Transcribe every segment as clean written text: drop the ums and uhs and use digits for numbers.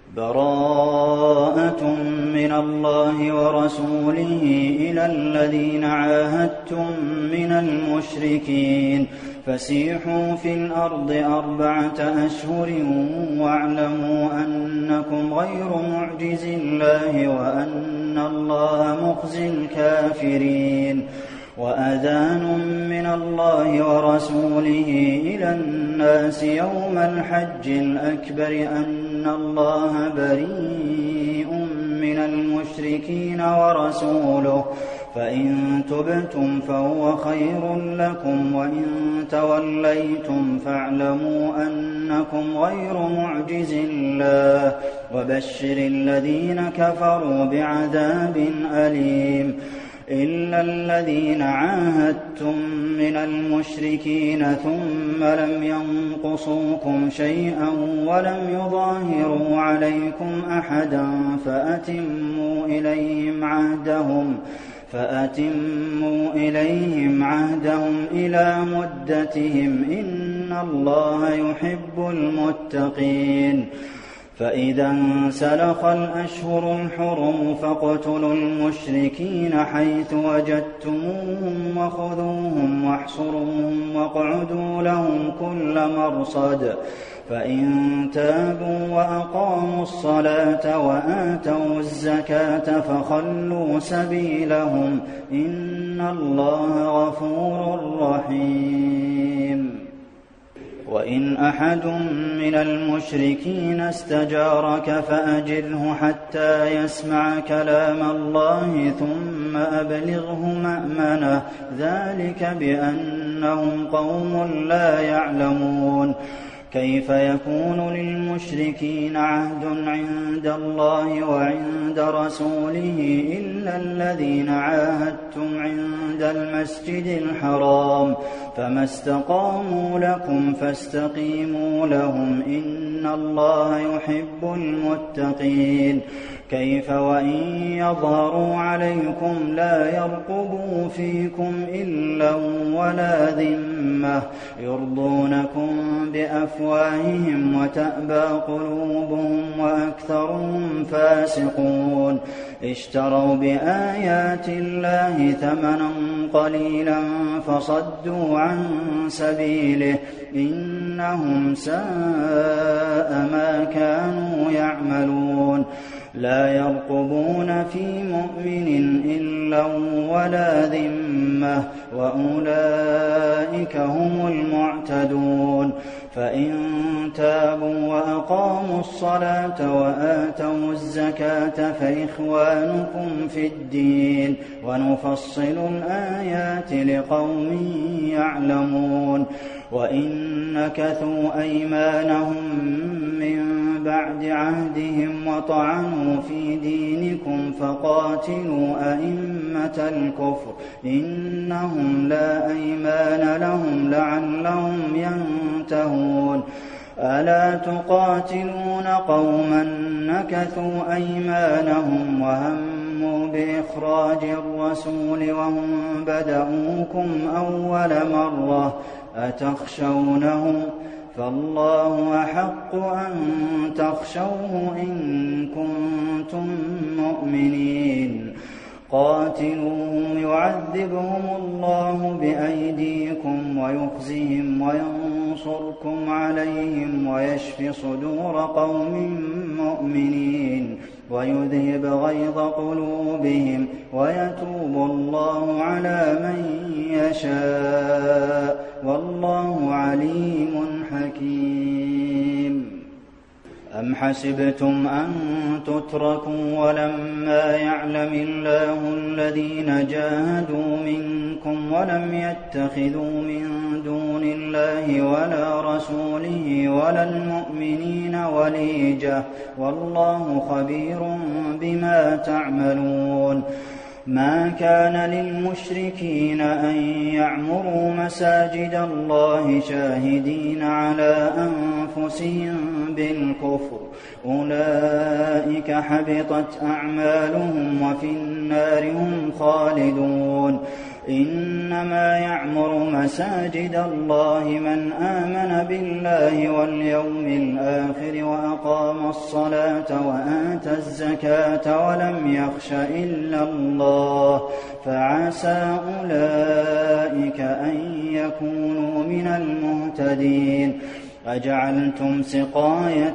براءة من الله ورسوله إلى الذين عاهدتم من المشركين فسيحوا في الأرض 4 أشهر واعلموا أنكم غير معجز الله وأن الله مخزي الكافرين وأذان من الله ورسوله إلى الناس يوم الحج الأكبر أن الله بريء من المشركين ورسوله فإن تبتم فهو خير لكم وإن توليتم فاعلموا أنكم غير معجز الله وبشر الذين كفروا بعذاب أليم إلا الذين عاهدتم من المشركين ثم لم ينقصوكم شيئا ولم يظاهروا عليكم أحدا فأتموا إليهم عهدهم إلى مدتهم إن الله يحب المتقين فإذا انسلخ الأشهر الحرم فاقتلوا المشركين حيث وجدتموهم وخذوهم واحصروهم واقعدوا لهم كل مرصد فإن تابوا وأقاموا الصلاة وآتوا الزكاة فخلوا سبيلهم إن الله غفور رحيم وإن أحد من المشركين استجارك فأجره حتى يسمع كلام الله ثم أبلغه مأمنه ذلك بأنهم قوم لا يعلمون كيف يكون للمشركين عهد عند الله وعند رسوله إلا الذين عاهدتم عند المسجد الحرام فما استقاموا لكم فاستقيموا لهم إن الله يحب المتقين كيف وإن يظهروا عليكم لا يرقبوا فيكم إلا ولا ذمة يرضونكم بأفواههم وتأبى قلوبهم وأكثرهم فاسقون اشتروا بآيات الله ثمنا قليلا فصدوا عن سبيله إنهم ساء ما كانوا يعملون لا يرقبون في مؤمن إلا ولا ذمة وأولئك هم المعتدون فإن تابوا وأقاموا الصلاة وآتوا الزكاة فإخوانكم في الدين ونفصل الآيات لقوم يعلمون وإن نكثوا أيمانهم من بعد عهدهم وطعنوا في دينكم فقاتلوا أئمة الكفر إنهم لا أيمان لهم لعلهم ينتهون ألا تقاتلون قوما نكثوا أيمانهم وهموا بإخراج الرسول وهم بدؤوكم أول مرة أتخشونهم فالله أحق أن تخشوه إن كنتم مؤمنين قاتلوهم يعذبهم الله بأيديكم ويخزهم وينصركم عليهم ويشف صدور قوم مؤمنين ويذهب غيظ قلوبهم ويتوب الله على من يشاء والله عليم حكيم أم حسبتم أن تتركوا ولما يعلم الله الذين جاهدوا منكم ولم يتخذوا من دون الله ولا رسوله ولا المؤمنين وليجة والله خبير بما تعملون ما كان للمشركين أن يعمروا مساجد الله شاهدين على أنفسهم بالكفر أولئك حبطت أعمالهم وفي النار هم خالدون إنما يعمر مساجد الله من آمن بالله واليوم الآخر وأقام الصلاة وآتى الزكاة ولم يخش إلا الله فعسى أولئك أن يكونوا من المهتدين. أجعلتم سقاية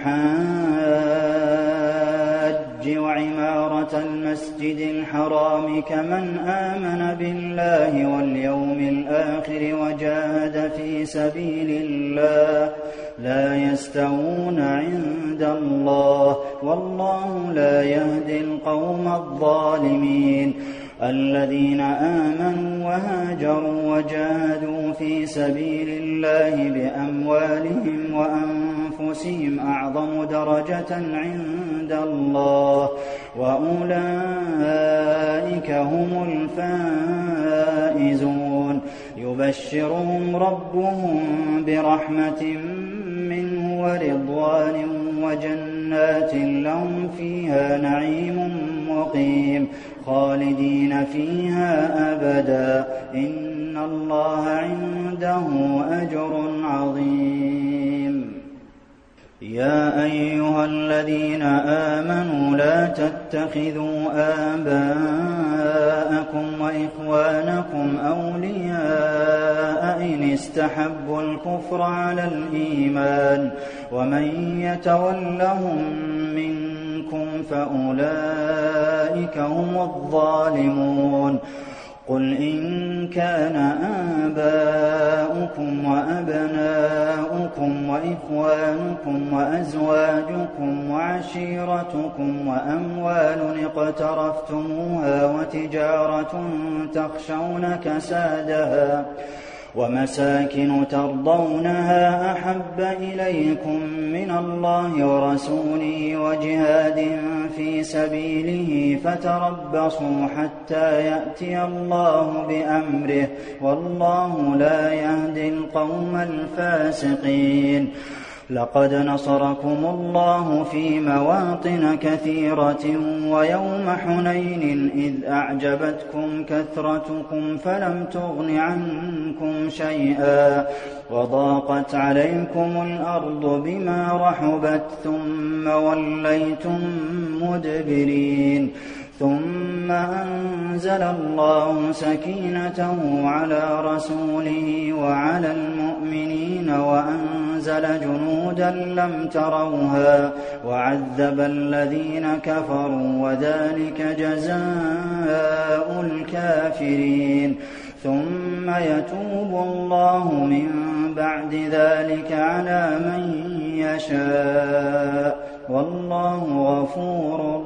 الحاج وعمارة المسجد الحرام كمن آمن بالله واليوم الآخر وجاهد في سبيل الله لا يستوون عند الله والله لا يهدي القوم الظالمين. الذين آمنوا وهاجروا وجاهدوا في سبيل الله بأموالهم وأنفسهم أعظم درجة عند الله وأولئك هم الفائزون. يبشرهم ربهم برحمة منه ورضوان وجنات لهم فيها نعيم مقيم خالدين فيها أبدا إن الله عنده أجر عظيم. يا أيها الذين آمنوا لا تتخذوا آباءكم وإخوانكم أولياء إن استحبوا الكفر على الإيمان ومن يتولهم منكم فأولئك هم الظالمون. قل إن كان آباؤكم وأبناؤكم وإخوانكم وأزواجكم وعشيرتكم وأموال اقترفتموها وتجارة تخشون كسادها ومساكن ترضونها أحب إليكم من الله ورسوله وجهاد في سبيله فتربصوا حتى يأتي الله بأمره والله لا يهدي القوم الفاسقين. لقد نصركم الله في مواطن كثيرة ويوم حنين إذ أعجبتكم كثرتكم فلم تغن عنكم شيئا وضاقت عليكم الأرض بما رحبت ثم وليتم مدبرين. ثم أنزل الله سكينته على رسوله وعلى المؤمنين وأنزل جنودا لم تروها وعذب الذين كفروا وذلك جزاء الكافرين. ثم يتوب الله من بعد ذلك على من يشاء والله غفور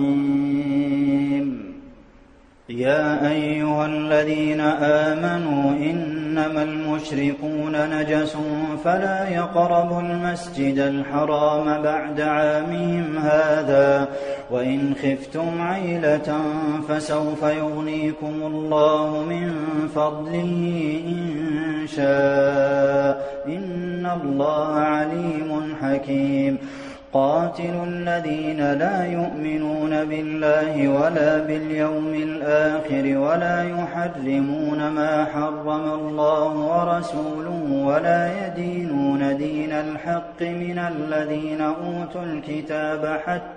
رحيم. يا أيها الذين آمنوا إنما المشركون نجس فلا يقربوا المسجد الحرام بعد عامهم هذا وإن خفتم عيلة فسوف يغنيكم الله من فضله إن شاء إن الله عليم حكيم. قاتلوا الذين لا يؤمنون بالله ولا باليوم الآخر ولا يحرمون ما حرم الله ورسوله ولا يدينون دين الحق من الذين أوتوا الكتاب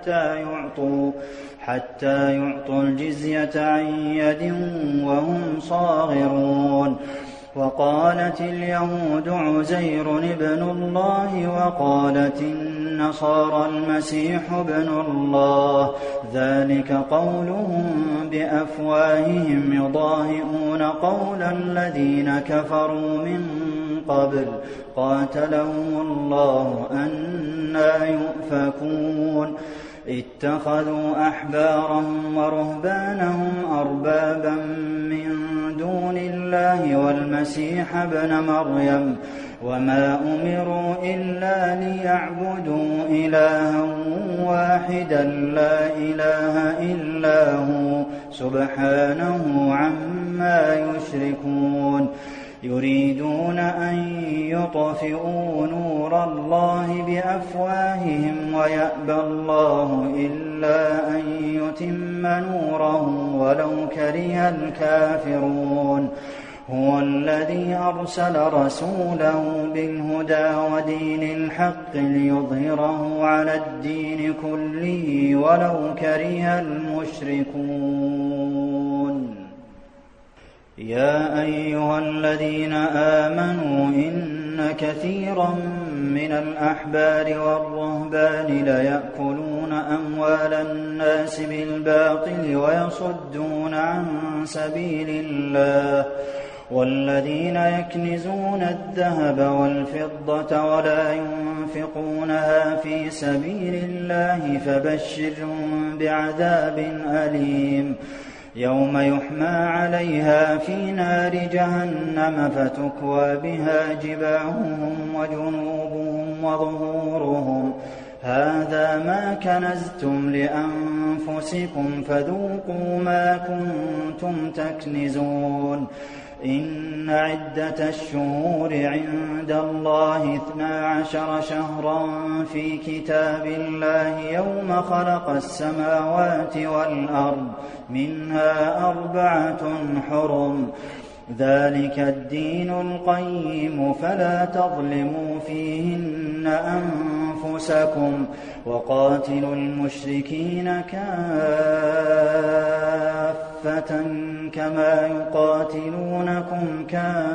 حتى يعطوا الجزية عن يد وهم صاغرون. وقالت اليهود عزير ابن الله وقالت النصارى المسيح ابن الله ذلك قولهم بأفواههم يضاهئون قول الذين كفروا من قبل قاتلهم الله أنى يؤفكون. اتخذوا أحبارهم ورهبانهم أربابا من دون الله والمسيح ابن مريم وما أمروا إلا ليعبدوا إلها واحدا لا إله إلا هو سبحانه عما يشركون. يريدون أن يطفئوا نور الله بأفواههم ويأبى الله إلا أن يتم نوره ولو كره الكافرون هو الذي أرسل رسوله بالهدى ودين الحق ليظهره على الدين كله ولو كره المشركون يا أيها الذين آمنوا إن كثيرا من الأحبار والرهبان ليأكلون أموال الناس بالباطل ويصدون عن سبيل الله والذين يكنزون الذهب والفضة ولا ينفقونها في سبيل الله فبشرهم بعذاب أليم يوم يحمى عليها في نار جهنم فتكوى بها جباههم وجنوبهم وظهورهم هذا ما كنزتم لأنفسكم فذوقوا ما كنتم تكنزون إن عدة الشهور عند الله 12 شهرا في كتاب الله يوم خلق السماوات والأرض منها 4 حرم ذلك الدين القيم فلا تظلموا فيهن أنفسكم وقاتلوا المشركين كافة كما يقاتلونكم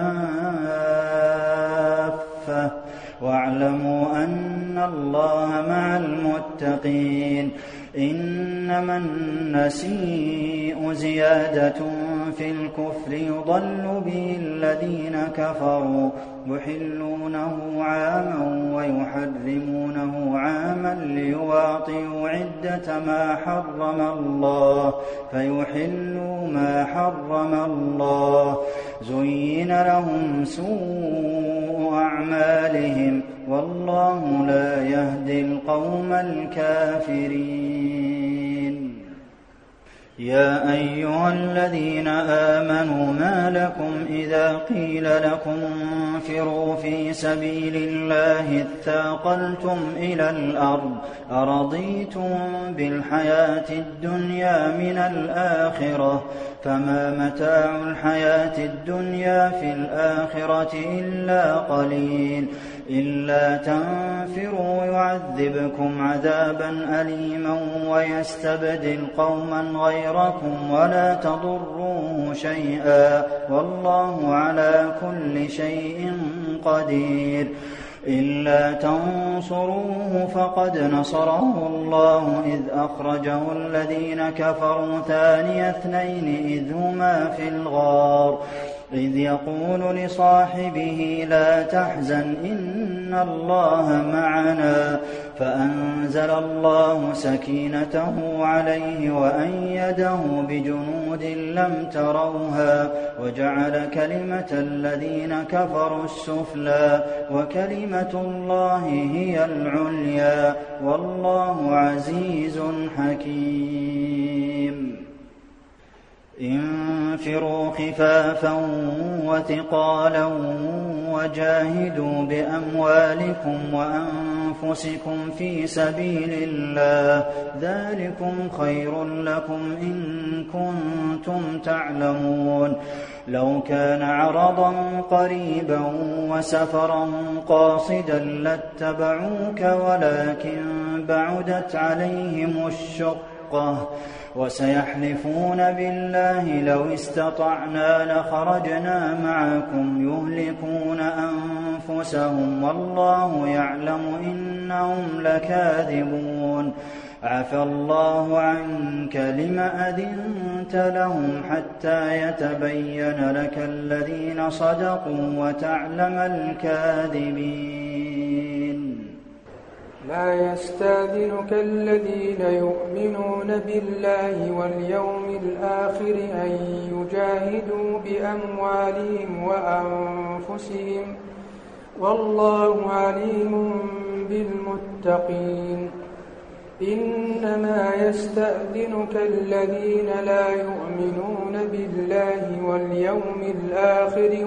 كافة واعلموا أن الله مع المتقين إنما النسيء زيادة في الكفر يضل به الذين كفروا يحلونه عاما ويحرمونه عاما ليواطئوا عدة ما حرم الله فيحلوا ما حرم الله زين لهم سوء أعمالهم والله لا يهدي القوم الكافرين يا أيها الذين آمنوا ما لكم إذا قيل لكم انفروا في سبيل الله اثاقلتم إلى الأرض أرضيتم بالحياة الدنيا من الآخرة فما متاع الحياة الدنيا في الآخرة إلا قليل إلا تنفروا يعذبكم عذابا أليما ويستبدل قوما غيركم ولا تضروه شيئا والله على كل شيء قدير إلا تنصروه فقد نصره الله إذ أخرجه الذين كفروا ثاني اثنين إذ هما في الغار إذ يقول لصاحبه لا تحزن إن الله معنا فأنزل الله سكينته عليه وأيده بجنود لم تروها وجعل كلمة الذين كفروا السفلى وكلمة الله هي العليا والله عزيز حكيم انفروا خفافا وثقالا وجاهدوا بأموالكم وأنفسكم في سبيل الله ذلكم خير لكم إن كنتم تعلمون لو كان عرضا قريبا وسفرا قاصدا لاتبعوك ولكن بعدت عليهم الشقة وسيحلفون بالله لو استطعنا لخرجنا معكم يهلكون أنفسهم والله يعلم إنهم لكاذبون عفى الله عنك لم أذنت لهم حتى يتبين لك الذين صدقوا وتعلم الكاذبين لا يستأذنك الذين يؤمنون بالله واليوم الآخر أن يجاهدوا بأموالهم وأنفسهم والله عليم بالمتقين إنما يستأذنك الذين لا يؤمنون بالله واليوم الآخر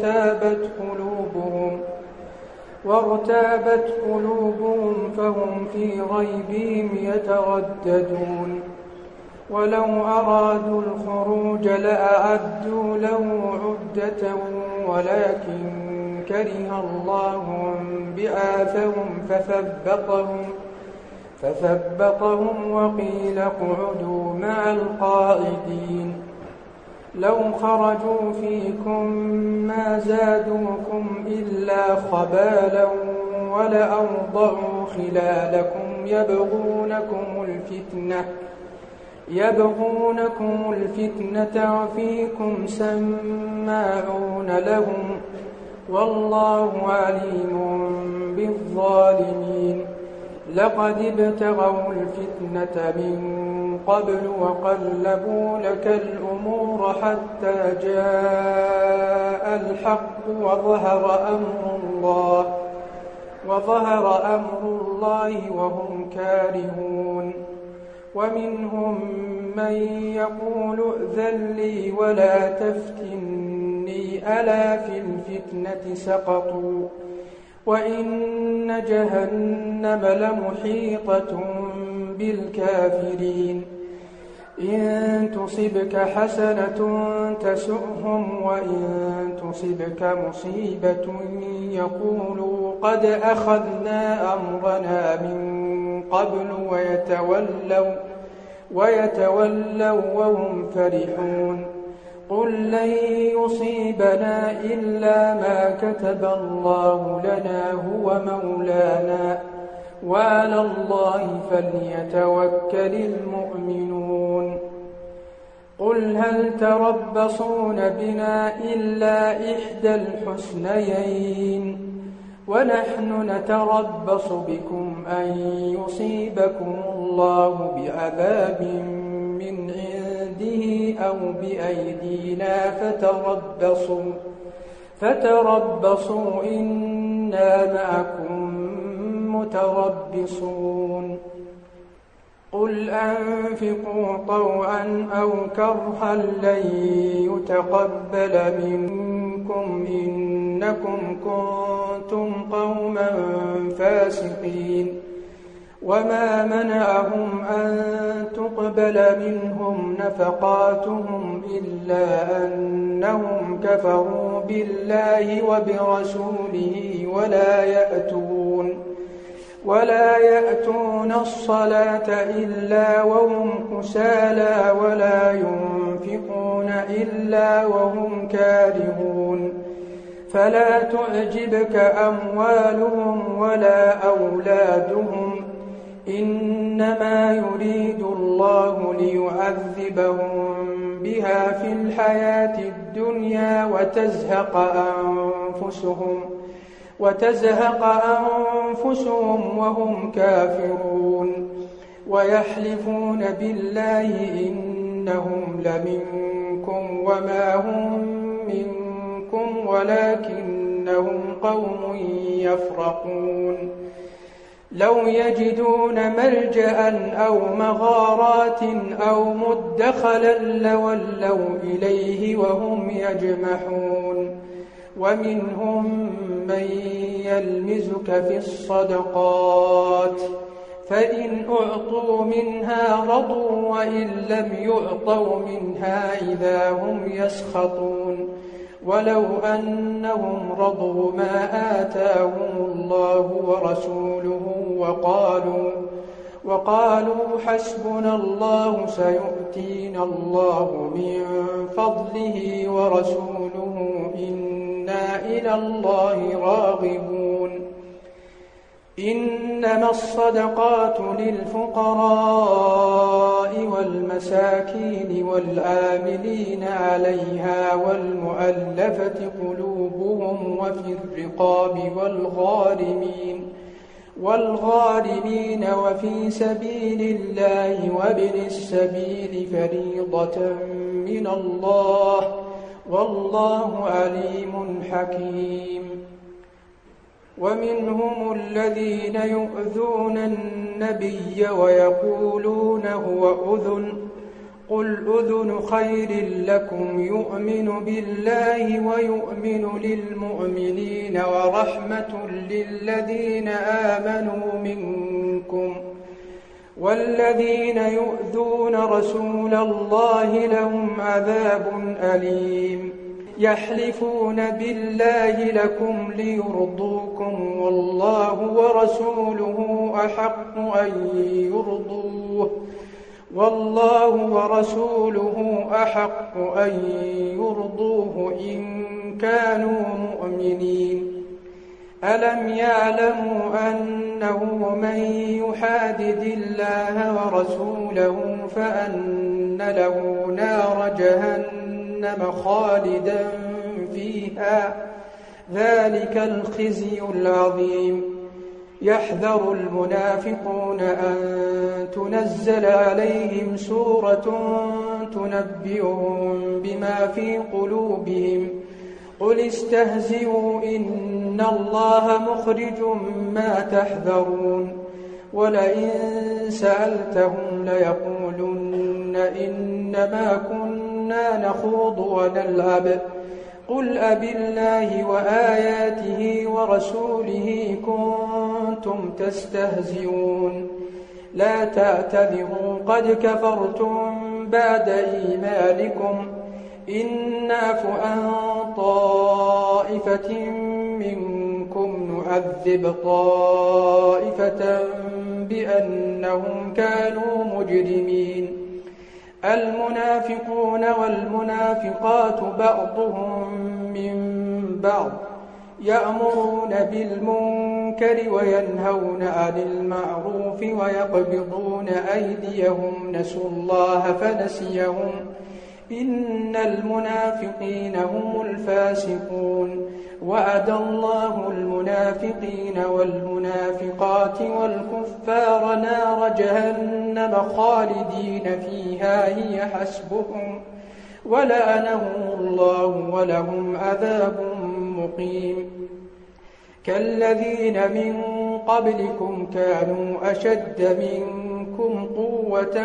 وارتابت قلوبهم فهم في ريبهم يترددون ولو أرادوا الخروج لأعدوا له عدة ولكن كره الله بعاثهم فثبطهم وقيل اقعدوا مع القاعدين لو خرجوا فيكم ما زادوكم إلا خبالا ولأوضعوا خلالكم يبغونكم الفتنة وفيكم سماعون لهم والله عليم بالظالمين لقد ابتغوا الفتنة من قبل وقلبوا لك الأمور حتى جاء الحق وظهر أمر الله وهم كارهون ومنهم من يقول ائذن لي ولا تفتني ألا في الفتنة سقطوا وإن جهنم لمحيطة بالكافرين إن تصبك حسنة تسؤهم وإن تصبك مصيبة يقولوا قد أخذنا أمرنا من قبل ويتولوا وهم فرحون قل لن يصيبنا إلا ما كتب الله لنا هو مولانا وعلى الله فليتوكل المؤمنون قل هل تربصون بنا إلا إحدى الحسنيين ونحن نتربص بكم أن يصيبكم الله بعذاب من عنده أو بأيدينا فتربصوا إنا معكم متربصون قل أنفقوا طوعا أو كرها لن يتقبل منكم إنكم كنتم قوما فاسقين وما منعهم أن تقبل منهم نفقاتهم إلا أنهم كفروا بالله وبرسوله ولا يأتون الصلاة إلا وهم كسالى ولا ينفقون إلا وهم كارهون فلا تعجبك أموالهم ولا أولادهم إنما يريد الله ليعذبهم بها في الحياة الدنيا وتزهق أنفسهم وهم كافرون ويحلفون بالله إنهم لمنكم وما هم منكم ولكنهم قوم يفرقون لو يجدون ملجأ أو مغارات أو مدخلا لولوا إليه وهم يجمحون ومنهم من يلمزك في الصدقات فإن أعطوا منها رضوا وإن لم يعطوا منها إذا هم يسخطون ولو أنهم رضوا ما آتاهم الله ورسوله وقالوا حسبنا الله سيؤتينا الله من فضله ورسوله إنا إلى الله راغبون إنما الصدقات للفقراء والمساكين والعاملين عليها والمؤلفة قلوبهم وفي الرقاب والغارمين وفي سبيل الله وابن السبيل فريضة من الله والله عليم حكيم ومنهم الذين يؤذون النبي ويقولون هو أذن قل أذن خير لكم يؤمن بالله ويؤمن للمؤمنين ورحمة للذين آمنوا منكم والذين يؤذون رسول الله لهم عذاب أليم يحلفون بالله لكم ليرضوكم والله ورسوله أحق أن يرضوه إن كانوا مؤمنين ألم يعلموا أنه من يحادد الله ورسوله فأن له نار جهنم خالدا فيها ذلك الخزي العظيم يحذر المنافقون أن تنزل عليهم سورة تنبئهم بما في قلوبهم قل استهزئوا إن الله مخرج ما تحذرون ولئن سألتهم ليقولن إنما كنا نخوض ونلعب قل أبالله وآياته ورسوله كنتم تستهزئون لا تعتذروا قد كفرتم بعد إيمانكم إن نعف عن طائفة منكم نعذب طائفة بأنهم كانوا مجرمين المنافقون والمنافقات بعضهم من بعض يأمرون بالمنكر وينهون عن المعروف ويقبضون أيديهم نسوا الله فنسيهم إن المنافقين هم الفاسقون وعد الله المنافقين والمنافقات والكفار نار جهنم خالدين فيها هي حسبهم ولعنهم الله ولهم عذاب مقيم كالذين من قبلكم كانوا أشد منكم قوة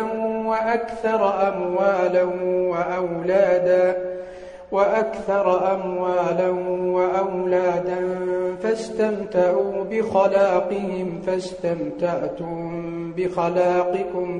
وأكثر أموالا وأولادا فاستمتعوا بخلاقهم فاستمتعتم بخلاقكم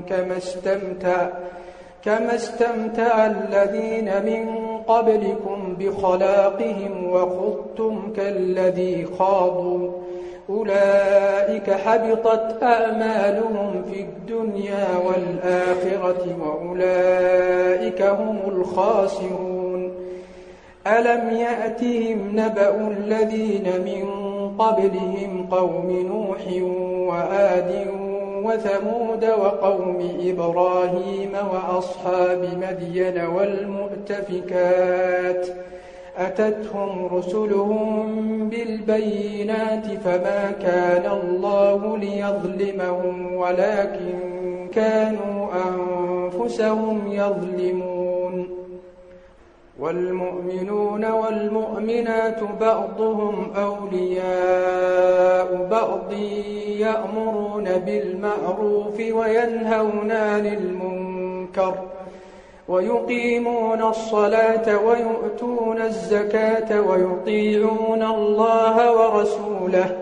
كما استمتع الذين من قبلكم بخلاقهم وخضتم كالذي خاضوا أولئك حبطت أعمالهم في الدنيا والآخرة وأولئك هم الخاسرون ألم يأتهم نبأ الذين من قبلهم قوم نوح وعاد وثمود وقوم إبراهيم وأصحاب مدين والمؤتفكات أتتهم رسلهم بالبينات فما كان الله ليظلمهم ولكن كانوا أنفسهم يظلمون والمؤمنون والمؤمنات بعضهم أولياء بعض يأمرون بالمعروف وينهون عن المنكر ويقيمون الصلاة ويؤتون الزكاة ويطيعون الله ورسوله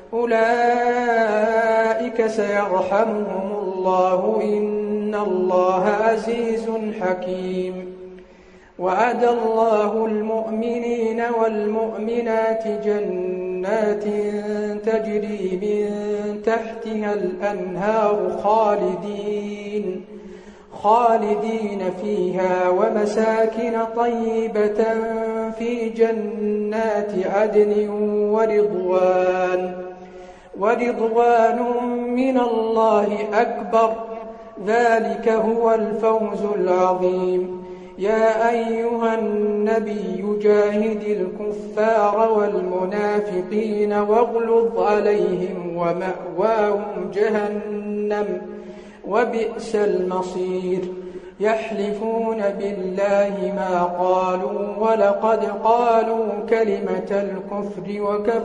أولئك سيرحمهم الله إن الله عزيز حكيم وعد الله المؤمنين والمؤمنات جنات تجري من تحتها الأنهار خالدين فيها ومساكن طيبة في جنات عدن ورضوان من الله أكبر ذلك هو الفوز العظيم يا أيها النبي جاهد الكفار والمنافقين واغلظ عليهم ومأواهم جهنم وبئس المصير يحلفون بالله ما قالوا ولقد قالوا كلمة الكفر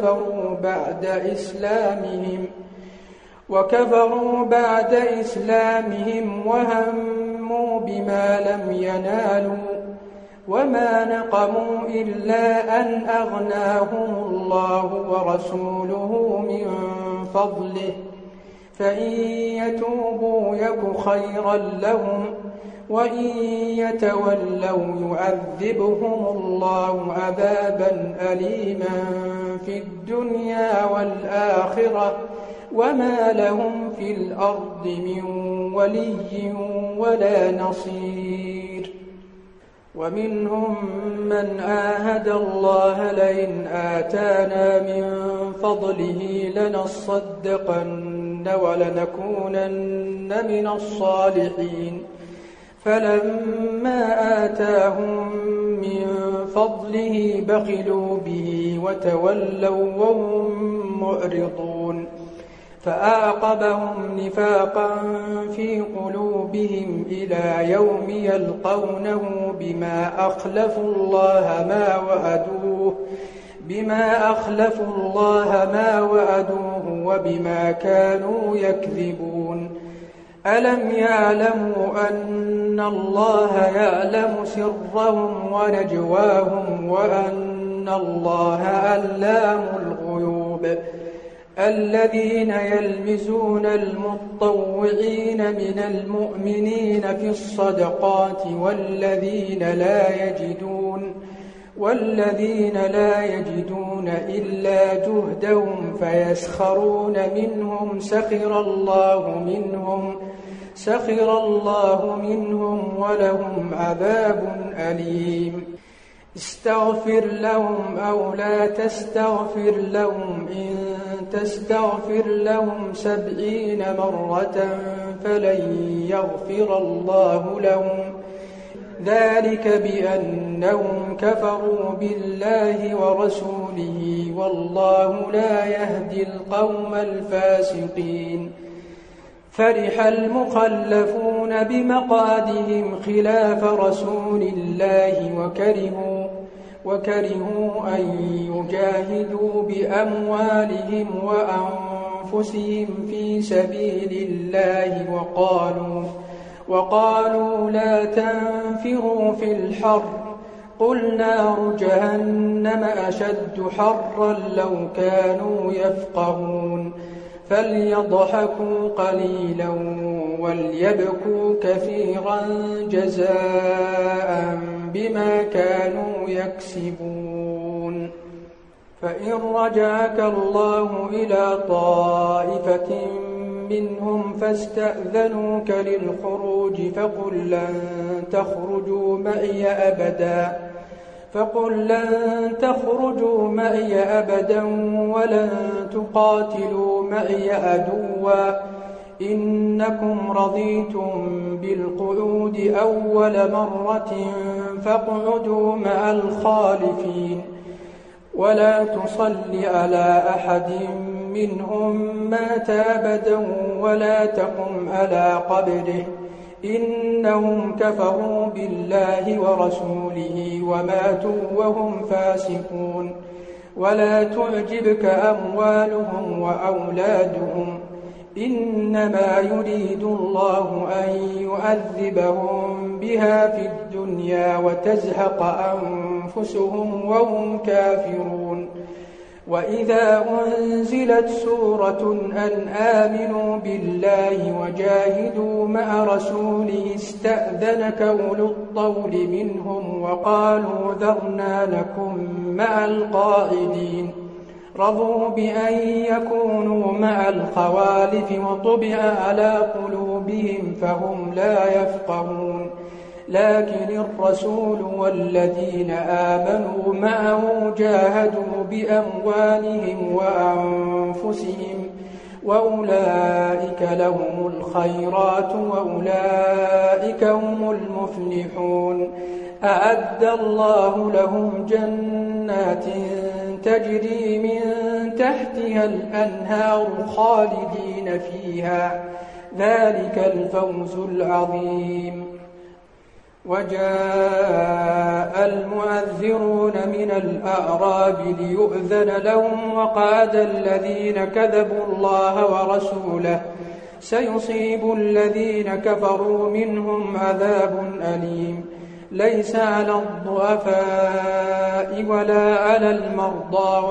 وكفروا بعد إسلامهم وهموا بما لم ينالوا وما نقموا إلا أن أغناهم الله ورسوله من فضله فإن يتوبوا يك خيرا لهم وإن يتولوا يعذبهم الله عذابا أليما في الدنيا والآخرة وما لهم في الأرض من ولي ولا نصير. ومنهم من عاهد الله لئن آتانا من فضله لنصدقن ولنكونن من الصالحين فلما آتاهم من فضله بخلوا به وتولوا وهم معرضون فأعقبهم نفاقا في قلوبهم إلى يوم يلقونه بما أخلفوا الله ما وعدوه وبما كانوا يكذبون. ألم يعلموا أن الله يعلم سرهم ونجواهم وأن الله علام الغيوب. الذين يلمزون المتطوعين من المؤمنين في الصدقات والذين لا يجدون إلا جهدهم فيسخرون منهم سخر الله منهم ولهم عذاب أليم. استغفر لهم أو لا تستغفر لهم إن تستغفر لهم 70 مرة فلن يغفر الله لهم ذلك بأنهم كفروا بالله ورسوله والله لا يهدي القوم الفاسقين. فرح المخلفون بمقعدهم خلاف رسول الله وكرهوا أن يجاهدوا بأموالهم وأنفسهم في سبيل الله وقالوا لا تنفروا في الحر قل نار جهنم أشد حرا لو كانوا يفقهون. فليضحكوا قليلا وليبكوا كثيرا جزاء بما كانوا يكسبون. فإن رجعك الله إلى طائفة منهم فاستأذنوك للخروج فقل لن تخرجوا معي أبدا ولن تقاتلوا معي عدوا إنكم رضيتم بالقعود أول مرة فاقعدوا مع الخالفين ولا تصل على أحد منهم مات أبدا ولا تقم على قبره إنهم كفروا بالله ورسوله وماتوا وهم فاسقون. ولا تعجبك أموالهم وأولادهم إنما يريد الله أن يعذبهم بها في الدنيا وتزهق أنفسهم وهم كافرون. وإذا أنزلت سورة أن آمنوا بالله وجاهدوا مع رسوله استأذنك أولو الطول منهم وقالوا ذرنا لكم مع القاعدين. رضوا بأن يكونوا مع الخوالف وطبع على قلوبهم فهم لا يفقهون. لكن الرسول والذين آمنوا معه جاهدوا بأموالهم وأنفسهم وأولئك لهم الخيرات وأولئك هم المفلحون. أعد الله لهم جنات تجري من تحتها الأنهار خالدين فيها ذلك الفوز العظيم. وجاء المعذرون من الأعراب ليؤذن لهم وقعد الذين كذبوا الله ورسوله سيصيب الذين كفروا منهم عذاب أليم ليس على الضعفاء ولا على المرضى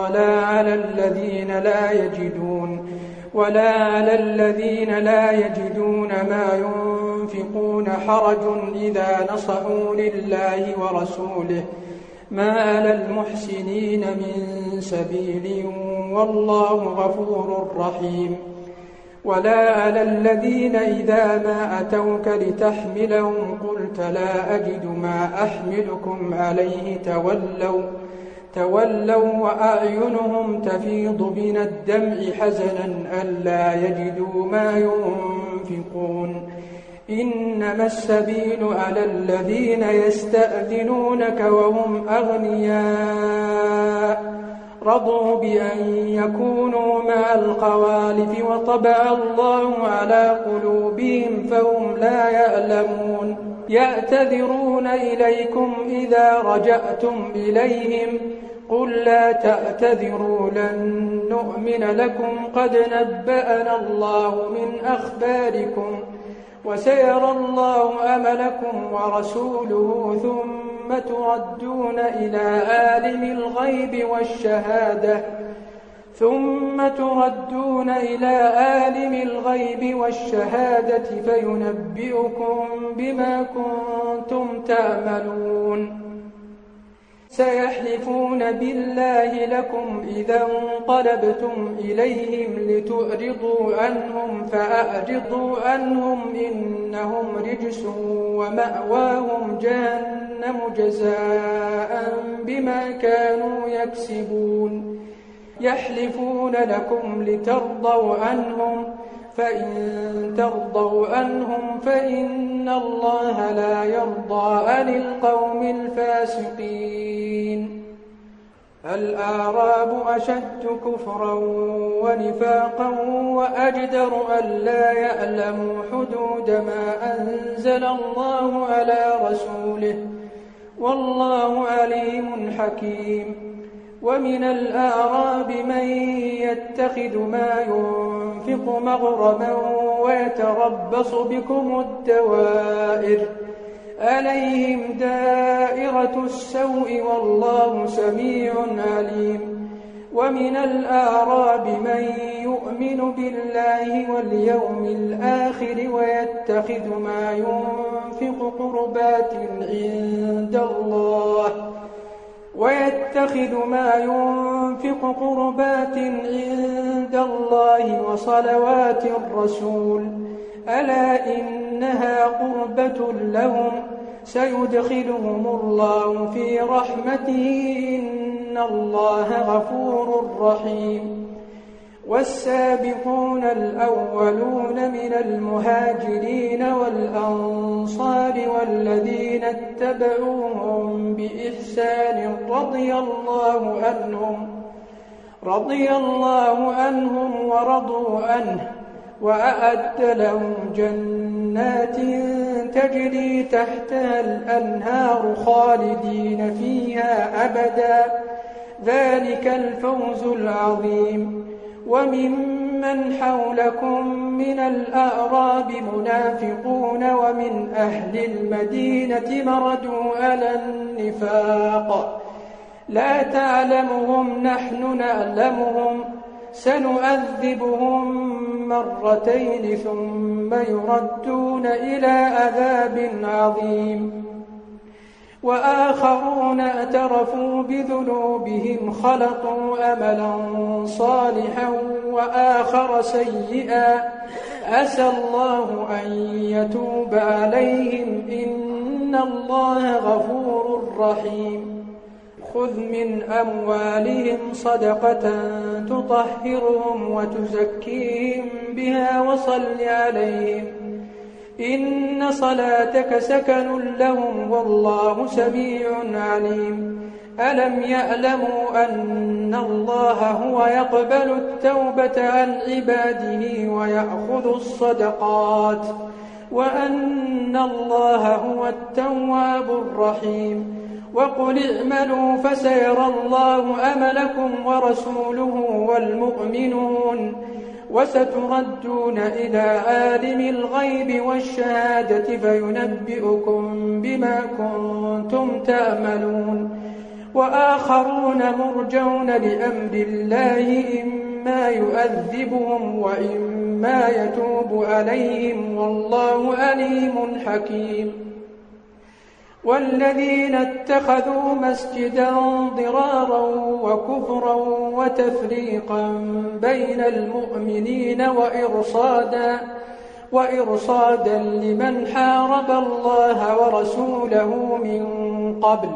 ولا على الذين لا يجدون ما ينفقون حرج إذا نصحوا لله ورسوله ما على المحسنين من سبيل والله غفور رحيم ولا على الذين إذا ما أتوك لتحملهم قلت لا أجد ما أحملكم عليه تولوا وأعينهم تفيض من الدمع حزنا ألا يجدوا ما ينفقون إنما السبيل على الذين يستأذنونك وهم أغنياء رضوا بأن يكونوا مع الخوالف وطبع الله على قلوبهم فهم لا يعلمون يعتذرون إليكم إذا رجعتم إليهم قل لا تعتذروا لن نؤمن لكم قد نبأنا الله من أخباركم وسيرى الله عملكم ورسوله ثم تردون إلى عالم الغيب والشهادة فينبئكم بما كنتم تعملون سيحلفون بالله لكم إذا انقلبتم إليهم لتعرضوا عنهم فأعرضوا عنهم إنهم رجس ومأواهم جهنم جزاء بما كانوا يكسبون يحلفون لكم لترضوا عنهم فإن ترضوا عنهم فإن الله لا يرضى عن القوم الفاسقين الأعراب أشد كفرا ونفاقا وأجدر ألا يعلموا حدود ما أنزل الله على رسوله والله عليم حكيم ومن الأعراب من يتخذ ما ينفق مغرما ويتربص بكم الدوائر عليهم دائرة السوء والله سميع عليم ومن الأعراب من يؤمن بالله واليوم الآخر ويتخذ ما ينفق قربات عند الله وصلوات الرسول ألا إنها قربة لهم سيدخلهم الله في رحمته إن الله غفور رحيم والسابقون الأولون من المهاجرين والأنصار والذين اتبعوهم بإحسان رضي الله عنهم ورضوا عنه وأعد لهم جنات تجري تحتها الأنهار خالدين فيها أبدا ذلك الفوز العظيم وممن حولكم من الأعراب منافقون ومن أهل المدينة مردوا على النفاق لا تعلمهم نحن نعلمهم سنؤذبهم مرتين ثم يردون إلى عذاب عظيم وآخرون اعترفوا بذنوبهم خلطوا أملا صالحا وآخر سيئا عسى الله أن يتوب عليهم إن الله غفور رحيم خذ من أموالهم صدقة تطهرهم وتزكيهم بها وصل عليهم إن صلاتك سكن لهم والله سميع عليم ألم يعلموا أن الله هو يقبل التوبة عن عباده ويأخذ الصدقات وأن الله هو التواب الرحيم. وقل اعملوا فسيرى الله أملكم ورسوله والمؤمنون وستردون إلى عالم الغيب والشهادة فينبئكم بما كنتم تعملون. وآخرون مرجون لأمر الله إما يؤذبهم وإما يتوب عليهم والله عليم حكيم. والذين اتخذوا مسجدا ضرارا وكفرا وتفريقا بين المؤمنين وإرصادا لمن حارب الله ورسوله من قبل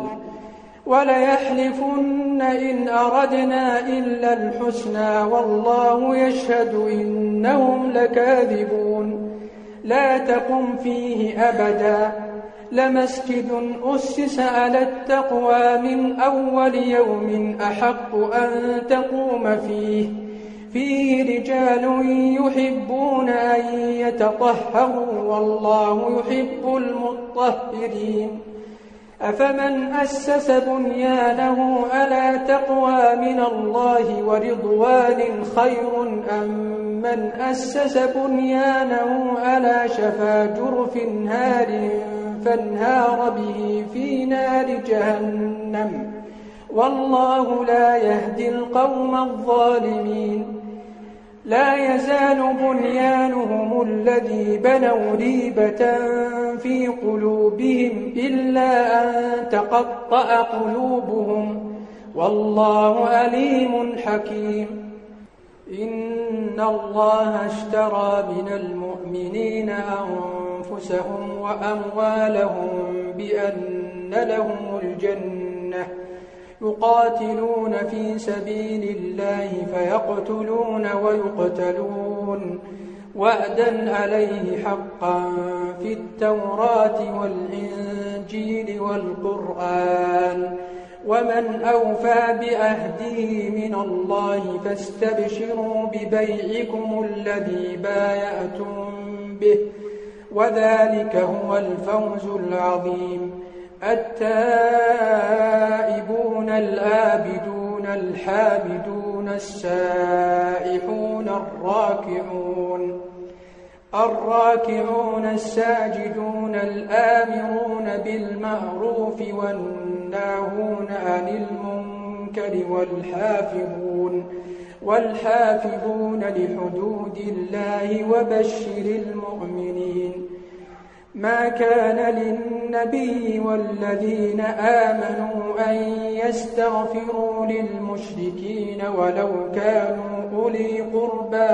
وليحلفن إن أردنا إلا الحسنى والله يشهد إنهم لكاذبون. لا تقم فيه أبدا لمسجد أسس على التقوى من أول يوم أحق أن تقوم فيه رجال يحبون أن يتطهروا والله يحب المطهرين. أفمن أسس بنيانه على تقوى من الله ورضوان خير أم من أسس بنيانه على شفا جرف هار فانهار به في نار جهنم والله لا يهدي القوم الظالمين. لا يزال بنيانهم الذي بنوا ريبة في قلوبهم إلا أن تقطع قلوبهم والله عليم حكيم. إن الله اشترى من المؤمنين أنفسهم وأموالهم بأن لهم الجنة يقاتلون في سبيل الله فيقتلون ويقتلون وعدا عليه حقا في التوراة والإنجيل والقرآن ومن أوفى بعهده من الله فاستبشروا ببيعكم الذي بايعتم به وذلك هو الفوز العظيم. التائبون العابدون الحامدون السائحون الراكعون الساجدون الآمرون بالمعروف والناهون عن المنكر والحافظون لحدود الله وبشر المؤمنين. ما كان للنبي والذين آمنوا أن يستغفروا للمشركين ولو كانوا أولي قربى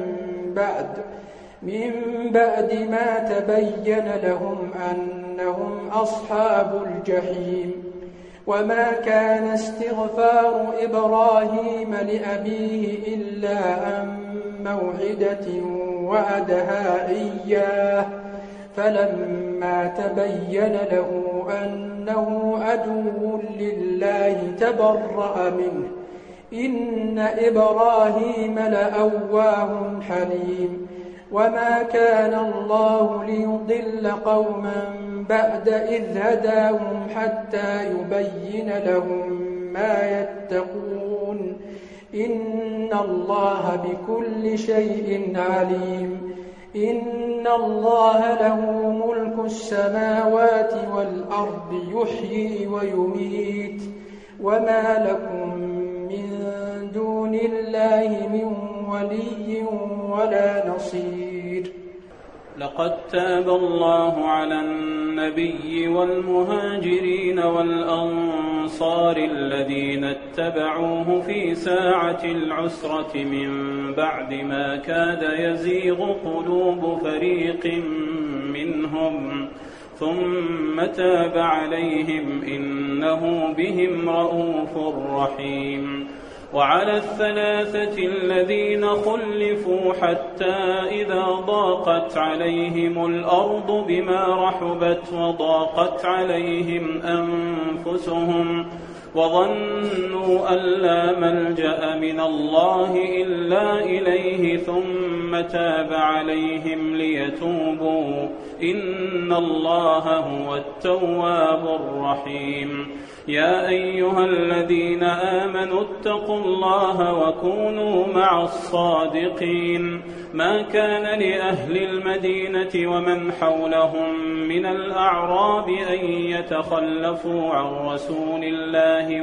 من بعد ما تبين لهم أنهم أصحاب الجحيم. وما كان استغفار إبراهيم لأبيه إلا عن موعدة وعدها إياه فلما تبين له أنه عدو لله تبرأ منه إن إبراهيم لأواه حليم. وما كان الله ليضل قوما بعد إذ هداهم حتى يبين لهم ما يتقون إن الله بكل شيء عليم. إن الله له ملك السماوات والأرض يحيي ويميت وما لكم من دون الله من ولي ولا نصير. لقد تاب الله على النبي والمهاجرين والأنصار الذين اتبعوه في ساعة العسرة من بعد ما كاد يزيغ قلوب فريق منهم ثم تاب عليهم إنه بهم رءوف رحيم. وعلى الثلاثة الذين خلفوا حتى إذا ضاقت عليهم الأرض بما رحبت وضاقت عليهم أنفسهم وظنوا أن لا ملجأ من الله إلا إليه ثم تاب عليهم ليتوبوا إن الله هو التواب الرحيم يا أيها الذين آمنوا اتقوا الله وكونوا مع الصادقين ما كان لأهل المدينة ومن حولهم من الأعراب أن يتخلفوا عن رسول الله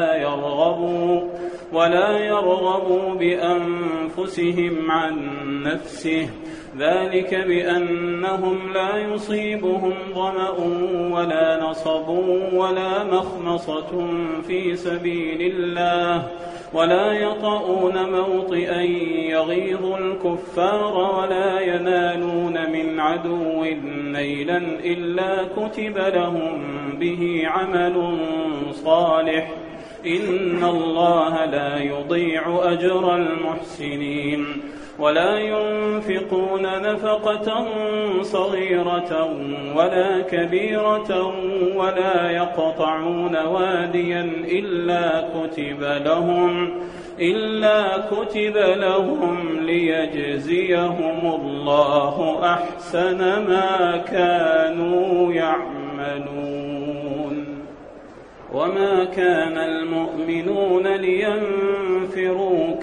ولا يرغبوا بأنفسهم عن نفسه ذلك بأنهم لا يصيبهم ظمأ ولا نصب ولا مخمصة في سبيل الله ولا يطؤون موطئا يغيظ الكفار ولا ينالون من عدو نيلا إلا كتب لهم به عمل صالح إن الله لا يضيع أجر المحسنين ولا ينفقون نفقة صغيرة ولا كبيرة ولا يقطعون واديا إلا كتب لهم ليجزيهم الله أحسن ما كانوا يعملون وما كان المؤمنون لينفروا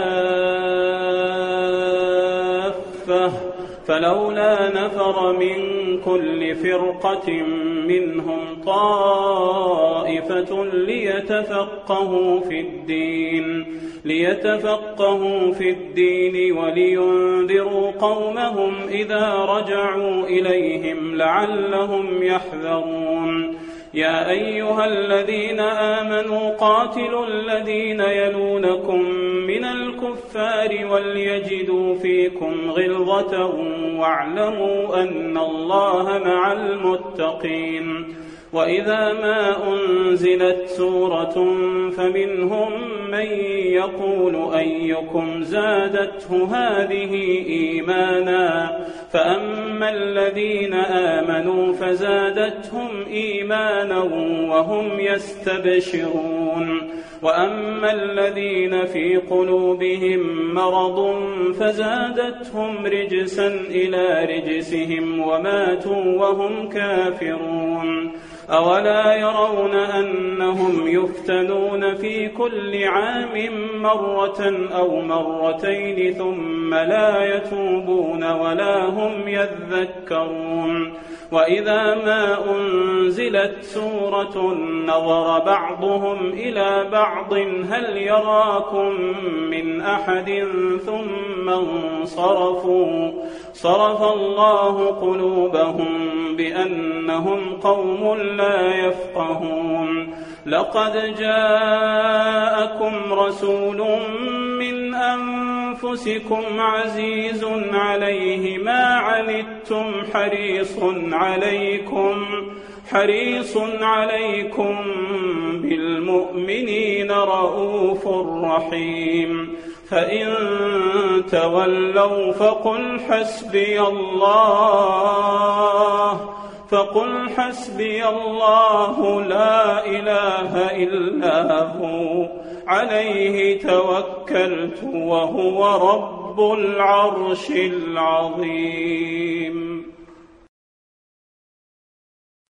كافة فلولا نفر من كل فرقة منهم طائفة ليتفقهوا في الدين ولينذروا قومهم إذا رجعوا إليهم لعلهم يحذرون يا أيها الذين آمنوا قاتلوا الذين يلونكم من الكفار وليجدوا فيكم غلظة واعلموا أن الله مع المتقين وإذا ما أنزلت سورة فمنهم من يقول أيكم زادته هذه إيمانا فأما الذين آمنوا فزادتهم إيمانا وهم يستبشرون وأما الذين في قلوبهم مرض فزادتهم رجسا إلى رجسهم وماتوا وهم كافرون أولا يرون أنهم يفتنون في كل عام مرة أو مرتين ثم لا يتوبون ولا هم يذكرون وإذا ما أنزلت سورة نظر بعضهم إلى بعض هل يراكم من أحد ثم انصرفوا صرف الله قلوبهم بأنهم قوم لا يفقهون لقد جاءكم رسول من أنفسكم عزيز عليه ما عنتم حريص عليكم بالمؤمنين رؤوف رحيم فإن تولوا فقل حسبي الله لا إله إلا هو عليه توكلت وهو رب العرش العظيم